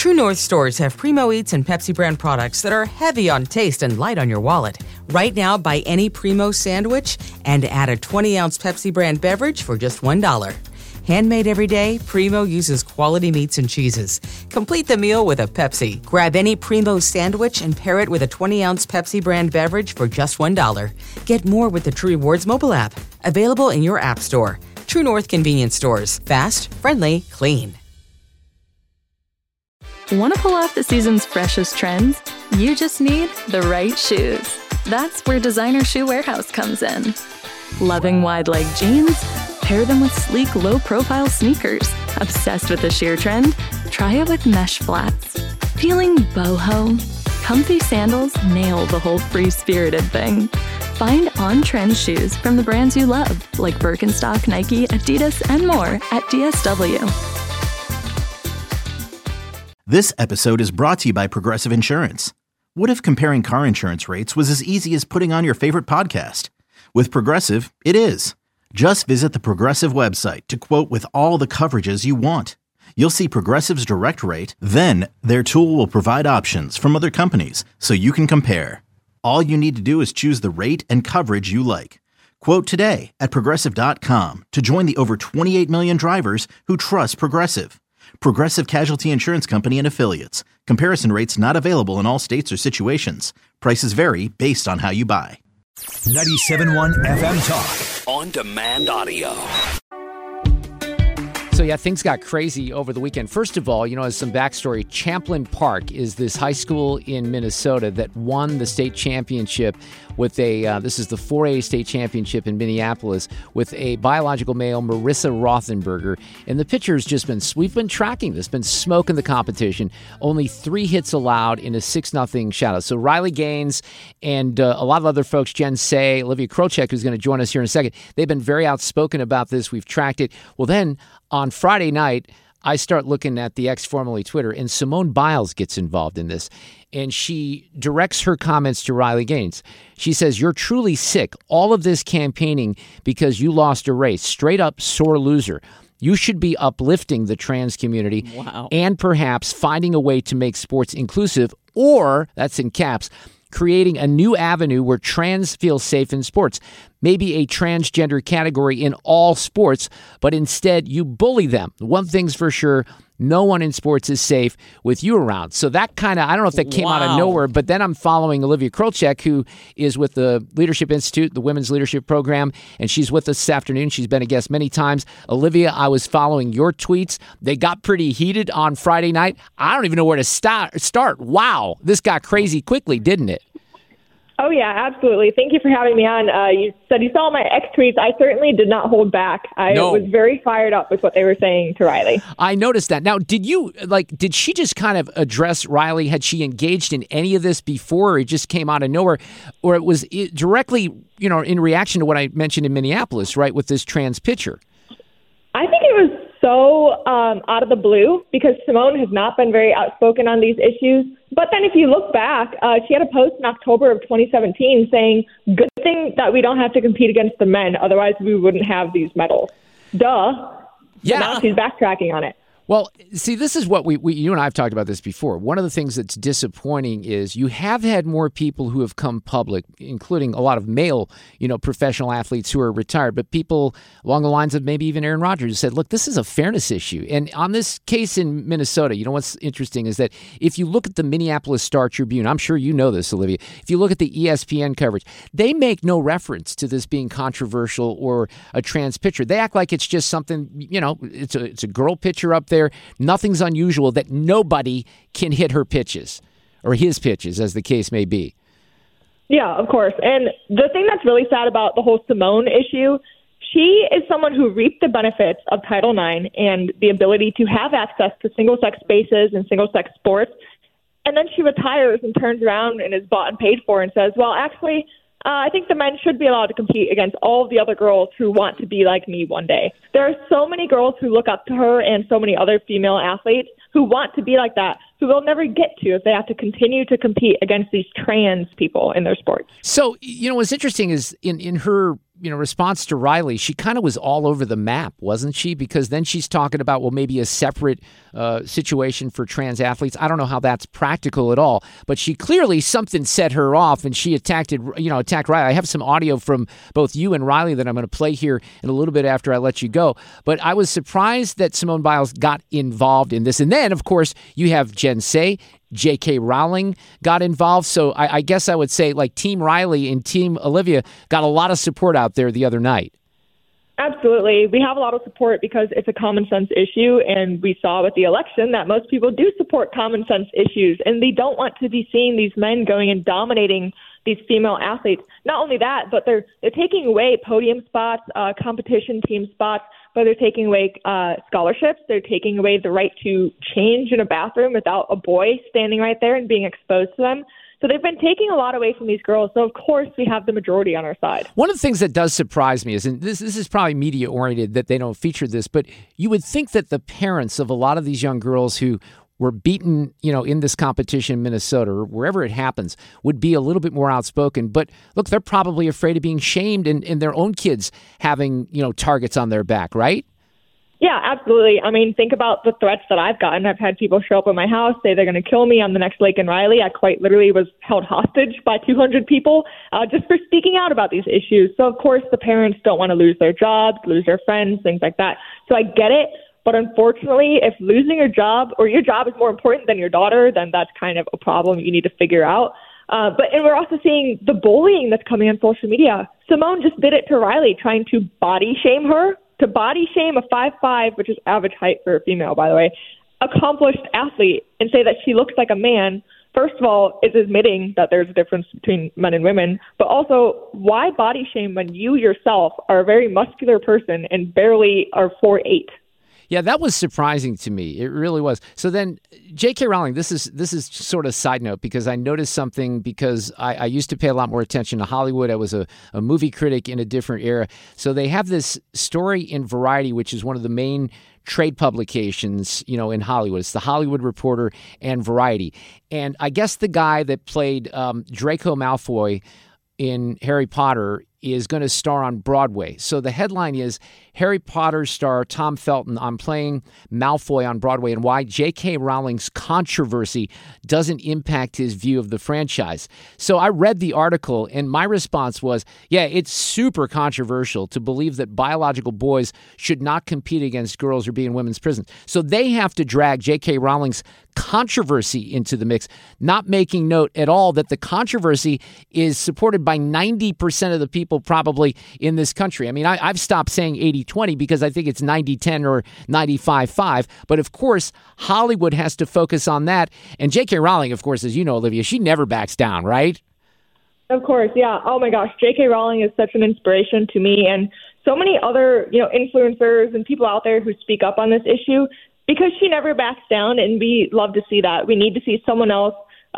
True North stores have Primo Eats and Pepsi brand products that are heavy on taste and light on your wallet. Right now, buy any Primo sandwich and add a 20-ounce Pepsi brand beverage for just $1. Handmade every day, Primo uses quality meats and cheeses. Complete the meal with a Pepsi. Grab any Primo sandwich and pair it with a 20-ounce Pepsi brand beverage for just $1. Get more with the True Rewards mobile app. Available in your app store. True North convenience stores. Fast, friendly, clean. Want to pull off the season's freshest trends? You just need the right shoes. That's where Designer Shoe Warehouse comes in. Loving wide leg jeans? Pair them with sleek, low-profile sneakers. Obsessed with the sheer trend? Try it with mesh flats. Feeling boho? Comfy sandals nail the whole free-spirited thing. Find on-trend shoes from the brands you love, like Birkenstock, Nike, Adidas, and more at DSW. This episode is brought to you by Progressive Insurance. What if comparing car insurance rates was as easy as putting on your favorite podcast? With Progressive, it is. Just visit the Progressive website to quote with all the coverages you want. You'll see Progressive's direct rate, then their tool will provide options from other companies so you can compare. All you need to do is choose the rate and coverage you like. Quote today at Progressive.com to join the over 28 million drivers who trust Progressive. Progressive Casualty Insurance Company and Affiliates. Comparison rates not available in all states or situations. Prices vary based on how you buy. 97.1 FM Talk. On demand audio. So, yeah, things got crazy over the weekend. First of all, as some backstory, Champlin Park is this high school in Minnesota that won the state championship with this is the 4A state championship in Minneapolis with a biological male, Marissa Rothenberger. And the pitcher's just we've been tracking this, been smoking the competition. Only 3 hits allowed in a 6-0 shutout. So Riley Gaines and a lot of other folks, Jen Say, Olivia Krochek, who's going to join us here in a second, they've been very outspoken about this. We've tracked it. Well, then on Friday night, I start looking at the X, formerly Twitter, and Simone Biles gets involved in this. And she directs her comments to Riley Gaines. She says, "You're truly sick. All of this campaigning because you lost a race. Straight up sore loser. You should be uplifting the trans community and perhaps finding a way to make sports inclusive, or," that's in caps, "creating a new avenue where trans feel safe in sports. Maybe a transgender category in all sports, but instead you bully them. One thing's for sure, no one in sports is safe with you around." So that kind of, I don't know if that came out of nowhere, but then I'm following Olivia Krochek, who is with the Leadership Institute, the Women's Leadership Program, and she's with us this afternoon. She's been a guest many times. Olivia, I was following your tweets. They got pretty heated on Friday night. I don't even know where to start. Wow, this got crazy quickly, didn't it? Oh, yeah, absolutely. Thank you for having me on. You said you saw my X tweets. I certainly did not hold back. I was very fired up with what they were saying to Riley. I noticed that. Now, did she just kind of address Riley? Had she engaged in any of this before, or it just came out of nowhere? Or it was directly, in reaction to what I mentioned in Minneapolis, right, with this trans pitcher? I think it was so out of the blue because Simone has not been very outspoken on these issues. But then if you look back, she had a post in October of 2017 saying, "Good thing that we don't have to compete against the men. Otherwise, we wouldn't have these medals." Duh. Yeah. And now she's backtracking on it. Well, see, this is what you and I have talked about this before. One of the things that's disappointing is you have had more people who have come public, including a lot of male, professional athletes who are retired, but people along the lines of maybe even Aaron Rodgers who said, look, this is a fairness issue. And on this case in Minnesota, what's interesting is that if you look at the Minneapolis Star-Tribune, I'm sure you know this, Olivia, if you look at the ESPN coverage, they make no reference to this being controversial or a trans pitcher. They act like it's just something, it's a girl pitcher up there. Nothing's unusual that nobody can hit her pitches or his pitches, as the case may be. Yeah, of course. And the thing that's really sad about the whole Simone issue, she is someone who reaped the benefits of Title IX and the ability to have access to single-sex spaces and single-sex sports. And then she retires and turns around and is bought and paid for and says, well, actually, I think the men should be allowed to compete against all of the other girls who want to be like me one day. There are so many girls who look up to her and so many other female athletes who want to be like that, who they'll never get to if they have to continue to compete against these trans people in their sports. So, what's interesting is in her response to Riley, she kind of was all over the map, wasn't she? Because then she's talking about, well, maybe a separate situation for trans athletes. I don't know how that's practical at all, but she clearly, something set her off and she attacked Riley. I have some audio from both you and Riley that I'm going to play here in a little bit after I let you go. But I was surprised that Simone Biles got involved in this. And then, of course, you have Jen Say, J.K. Rowling got involved. So I guess I would say like Team Riley and Team Olivia got a lot of support out there the other night. Absolutely. We have a lot of support because it's a common sense issue, and we saw with the election that most people do support common sense issues, and they don't want to be seeing these men going and dominating these female athletes. Not only that, but they're taking away podium spots, competition team spots, but they're taking away scholarships. They're taking away the right to change in a bathroom without a boy standing right there and being exposed to them. So they've been taking a lot away from these girls. So, of course, we have the majority on our side. One of the things that does surprise me is, and this is probably media-oriented that they don't feature this, but you would think that the parents of a lot of these young girls who were beaten, in this competition in Minnesota or wherever it happens would be a little bit more outspoken. But look, they're probably afraid of being shamed and their own kids having, targets on their back, right? Yeah, absolutely. I mean, think about the threats that I've gotten. I've had people show up at my house, say they're going to kill me. I'm the next Laken Riley. I quite literally was held hostage by 200 people just for speaking out about these issues. So, of course, the parents don't want to lose their jobs, lose their friends, things like that. So I get it. But unfortunately, if losing your job or your job is more important than your daughter, then that's kind of a problem you need to figure out. And we're also seeing the bullying that's coming on social media. Simone just did it to Riley, trying to body shame her. To body shame a 5'5", which is average height for a female, by the way, accomplished athlete, and say that she looks like a man, first of all, is admitting that there's a difference between men and women, but also, why body shame when you yourself are a very muscular person and barely are 4'8"? Yeah, that was surprising to me. It really was. So then, J.K. Rowling, this is sort of side note because I noticed something because I used to pay a lot more attention to Hollywood. I was a movie critic in a different era. So they have this story in Variety, which is one of the main trade publications, in Hollywood. It's the Hollywood Reporter and Variety. And I guess the guy that played Draco Malfoy in Harry Potter is going to star on Broadway. So the headline is Harry Potter star Tom Felton on playing Malfoy on Broadway and why J.K. Rowling's controversy doesn't impact his view of the franchise. So I read the article and my response was, yeah, it's super controversial to believe that biological boys should not compete against girls or be in women's prisons. So they have to drag J.K. Rowling's controversy into the mix, not making note at all that the controversy is supported by 90% of the people probably in this country. I mean, I've stopped saying 80-20 because I think it's 90-10 or 95-5. But of course, Hollywood has to focus on that. And J.K. Rowling, of course, as you know, Olivia, she never backs down, right? Of course, yeah. Oh my gosh, J.K. Rowling is such an inspiration to me and so many other, influencers and people out there who speak up on this issue because she never backs down, and we love to see that. We need to see someone else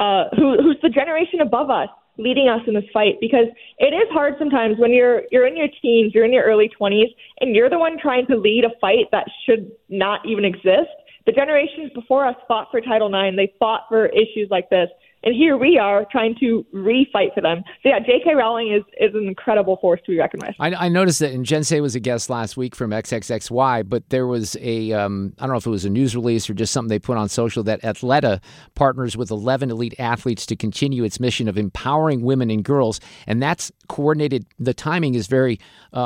who's the generation above us leading us in this fight, because it is hard sometimes when you're in your teens, you're in your early 20s, and you're the one trying to lead a fight that should not even exist. The generations before us fought for Title IX. They fought for issues like this. And here we are trying to re-fight for them. So yeah, J.K. Rowling is an incredible force to be reckoned with. I noticed that, and Jen Say was a guest last week from XXXY, but there was I don't know if it was a news release or just something they put on social, that Athleta partners with 11 elite athletes to continue its mission of empowering women and girls. And that's coordinated. The timing is very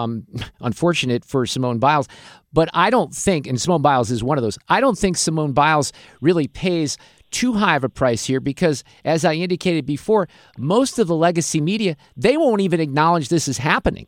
unfortunate for Simone Biles. But I don't think, and Simone Biles is one of those, I don't think Simone Biles really pays too high of a price here because, as I indicated before, most of the legacy media, they won't even acknowledge this is happening.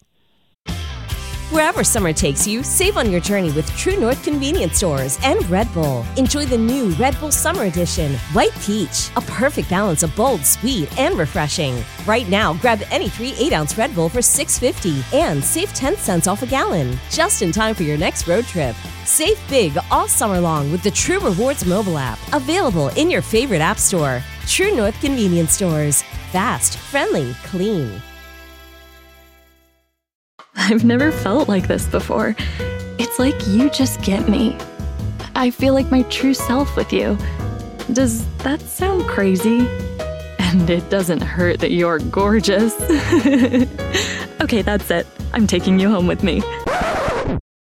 Wherever summer takes you, save on your journey with True North Convenience Stores and Red Bull. Enjoy the new Red Bull Summer Edition, White Peach, a perfect balance of bold, sweet, and refreshing. Right now, grab any 3 8-ounce Red Bull for $6.50 and save 10 cents off a gallon, just in time for your next road trip. Save big all summer long with the True Rewards mobile app, available in your favorite app store. True North Convenience Stores. Fast, friendly, clean. I've never felt like this before. It's like you just get me. I feel like my true self with you. Does that sound crazy? And it doesn't hurt that you're gorgeous. Okay, that's it. I'm taking you home with me.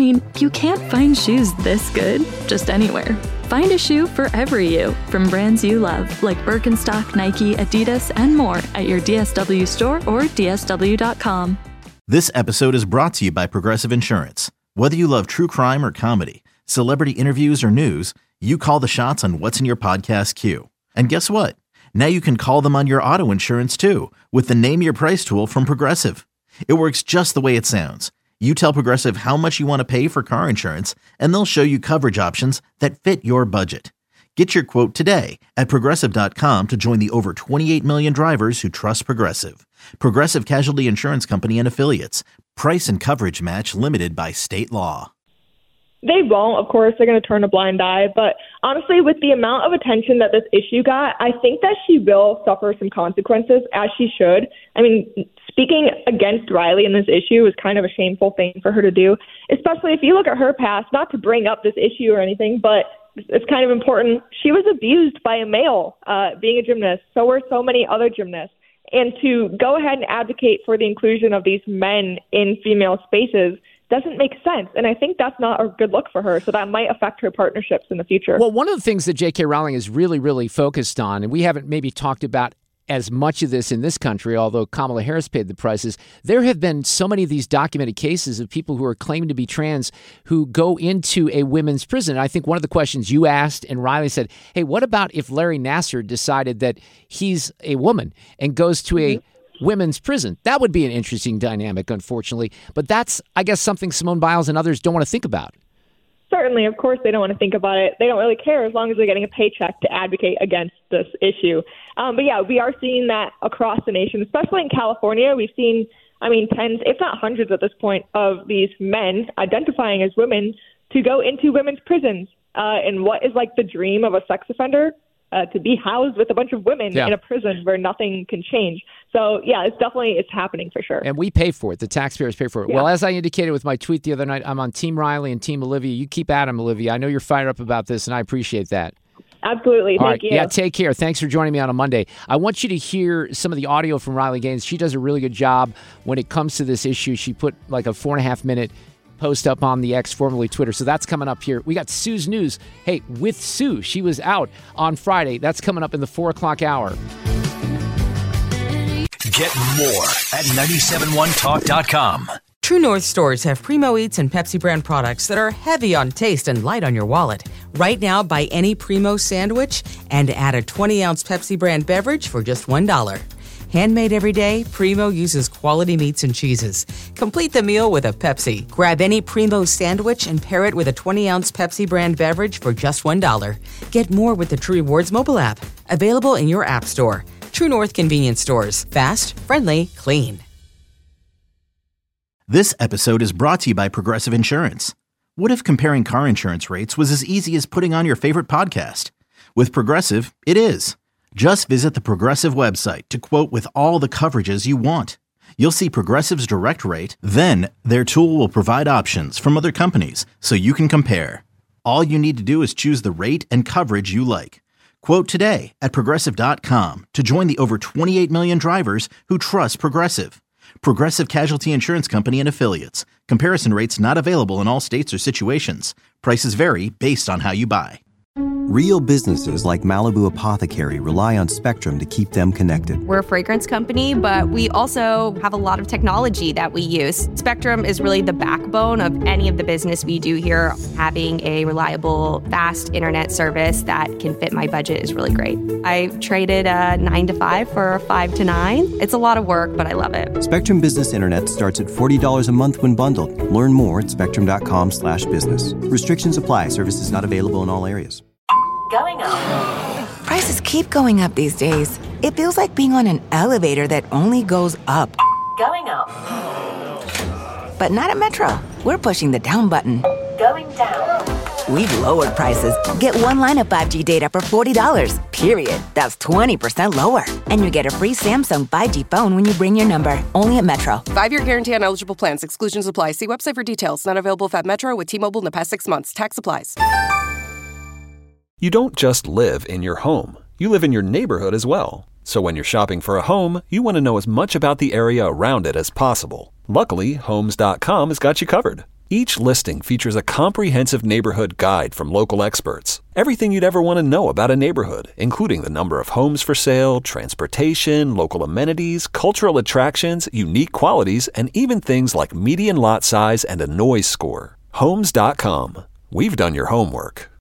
I mean, you can't find shoes this good just anywhere. Find a shoe for every you, from brands you love, like Birkenstock, Nike, Adidas, and more at your DSW store or DSW.com. This episode is brought to you by Progressive Insurance. Whether you love true crime or comedy, celebrity interviews or news, you call the shots on what's in your podcast queue. And guess what? Now you can call them on your auto insurance too, with the Name Your Price tool from Progressive. It works just the way it sounds. You tell Progressive how much you want to pay for car insurance, and they'll show you coverage options that fit your budget. Get your quote today at Progressive.com to join the over 28 million drivers who trust Progressive. Progressive Casualty Insurance Company and Affiliates. Price and coverage match limited by state law. They won't, of course. They're going to turn a blind eye. But honestly, with the amount of attention that this issue got, I think that she will suffer some consequences, as she should. I mean, speaking against Riley in this issue is kind of a shameful thing for her to do, especially if you look at her past, not to bring up this issue or anything, but it's kind of important. She was abused by a male being a gymnast. So were so many other gymnasts. And to go ahead and advocate for the inclusion of these men in female spaces doesn't make sense. And I think that's not a good look for her. So that might affect her partnerships in the future. Well, one of the things that J.K. Rowling is really, really focused on, and we haven't maybe talked about as much of this in this country, although Kamala Harris paid the prices, there have been so many of these documented cases of people who are claiming to be trans who go into a women's prison. And I think one of the questions you asked, and Riley said, hey, what about if Larry Nassar decided that he's a woman and goes to a women's prison? That would be an interesting dynamic, unfortunately. But that's, I guess, something Simone Biles and others don't want to think about. Certainly, of course, they don't want to think about it. They don't really care as long as they're getting a paycheck to advocate against this issue. But yeah, we are seeing that across the nation, especially in California. We've seen, tens, if not hundreds at this point, of these men identifying as women to go into women's prisons. And what is like the dream of a sex offender? To be housed with a bunch of women in a prison where nothing can change. So, yeah, it's happening for sure. And we pay for it. The taxpayers pay for it. Yeah. Well, as I indicated with my tweet the other night, I'm on Team Riley and Team Olivia. You keep at 'em, Olivia. I know you're fired up about this, and I appreciate that. Absolutely. Thank you. Yeah, take care. Thanks for joining me on a Monday. I want you to hear some of the audio from Riley Gaines. She does a really good job when it comes to this issue. She put like a 4.5-minute post up on the X, formerly Twitter. So that's coming up here. We got Sue's News. Hey, with Sue, she was out on Friday. That's coming up in the 4 o'clock hour. Get more at 971talk.com. True North stores have Primo Eats and Pepsi brand products that are heavy on taste and light on your wallet. Right now, buy any Primo sandwich and add a 20-ounce Pepsi brand beverage for just $1. Handmade every day, Primo uses quality meats and cheeses. Complete the meal with a Pepsi. Grab any Primo sandwich and pair it with a 20-ounce Pepsi brand beverage for just $1. Get more with the True Rewards mobile app. Available in your app store. True North convenience stores. Fast, friendly, clean. This episode is brought to you by Progressive Insurance. What if comparing car insurance rates was as easy as putting on your favorite podcast? With Progressive, it is. Just visit the Progressive website to quote with all the coverages you want. You'll see Progressive's direct rate, then their tool will provide options from other companies so you can compare. All you need to do is choose the rate and coverage you like. Quote today at Progressive.com to join the over 28 million drivers who trust Progressive. Progressive Casualty Insurance Company and Affiliates. Comparison rates not available in all states or situations. Prices vary based on how you buy. Real businesses like Malibu Apothecary rely on Spectrum to keep them connected. We're a fragrance company, but we also have a lot of technology that we use. Spectrum is really the backbone of any of the business we do here. Having a reliable, fast internet service that can fit my budget is really great. I've traded a 9 to 5 for a 5 to 9. It's a lot of work, but I love it. Spectrum Business Internet starts at $40 a month when bundled. Learn more at spectrum.com/business. Restrictions apply. Services not available in all areas. Going up. Prices keep going up these days. It feels like being on an elevator that only goes up. Going up. But not at Metro. We're pushing the down button. Going down. We've lowered prices. Get one line of 5G data for $40. Period. That's 20% lower. And you get a free Samsung 5G phone when you bring your number. Only at Metro. 5-year guarantee on eligible plans. Exclusions apply. See website for details. Not available at Metro with T-Mobile in the past 6 months. Tax applies. You don't just live in your home. You live in your neighborhood as well. So when you're shopping for a home, you want to know as much about the area around it as possible. Luckily, Homes.com has got you covered. Each listing features a comprehensive neighborhood guide from local experts. Everything you'd ever want to know about a neighborhood, including the number of homes for sale, transportation, local amenities, cultural attractions, unique qualities, and even things like median lot size and a noise score. Homes.com. We've done your homework.